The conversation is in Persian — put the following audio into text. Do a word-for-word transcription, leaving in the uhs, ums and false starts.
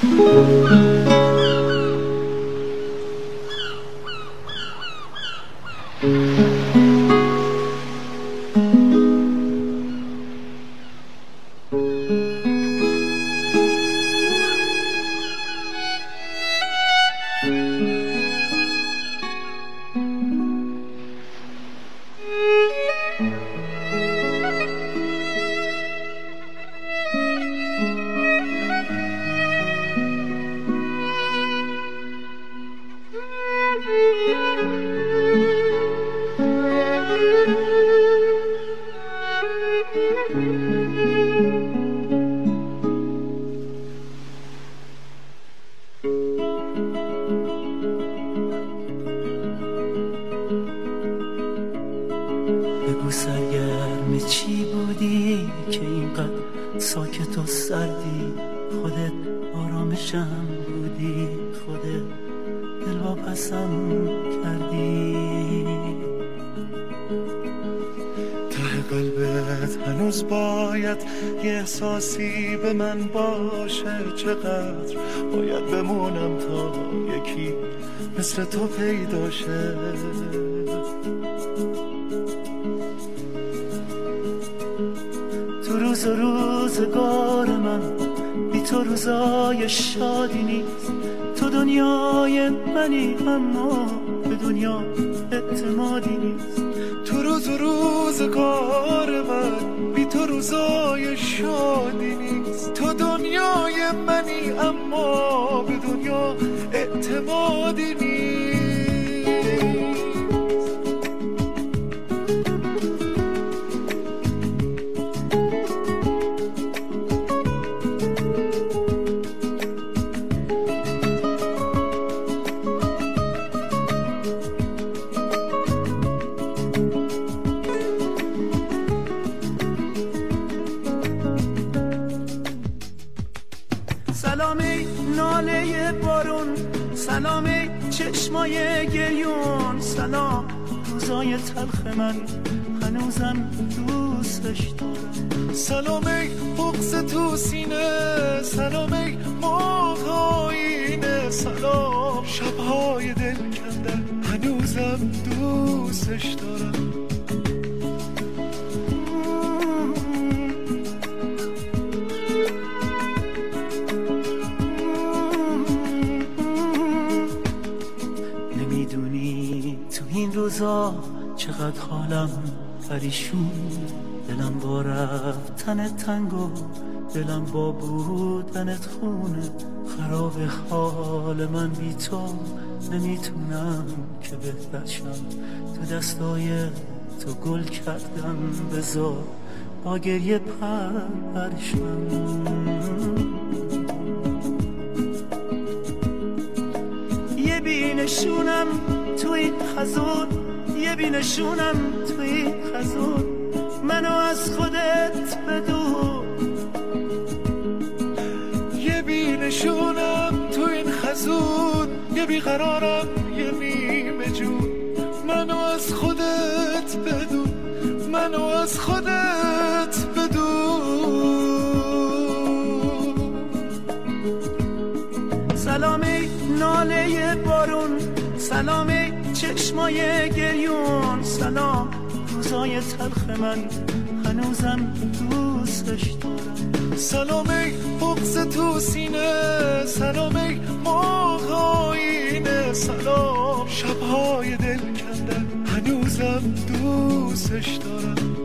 بگو سرگرم چی بودی که اینقدر ساکت و سردی؟ خودت آرامشم بودی، خودت دلواپسم کردی. ته قلبت هنوز باید یه احساسی به من باشه. چقدر باید بمونم تا یکی مثل تو پیدا شه. تو روز و روزگار من بی تو روزای شادی نیست. تو دنیای منی اما به دنیا اعتمادی نیست. تو روز و روزگار من بی تو روزای شادی نیست. تو دنیای منی اما به دنیا اعتمادی نیست. سلامی ناله بارون، سلامی چشمای گریون، سلام روزای تلخ من هنوزم دوستش دارم. سلامی بغض تو سینه، سلامی موقعینه، سلام شبهای دل کندن هنوزم دوستش دارم. نمیدونی تو این روزا چقدر حالم پریشون، دلم با رفتن تنگ و دلم با بودنت خونه. خراب حال من بی تو، نمیتونم که بهتر شم. تو دستای تو گل کردم، بذار با گریه پرشم. یه بینشونم تو این خزون، یه بینشونم تو این خزون، منو از خودت بدون. یه بینشونم تو این خزون، یه بیقرارم یه نیمه جون، منو از خودت بدون، منو از خودت بدون. سلامی ناله بارون، سلامی چشمای گریون، سلام روزای تلخ من هنوزم دوستش دارم. سلامی بغض تو سینه، سلامی موقعینه، سلام شبهای دل کندن هنوزم دوستش دارم.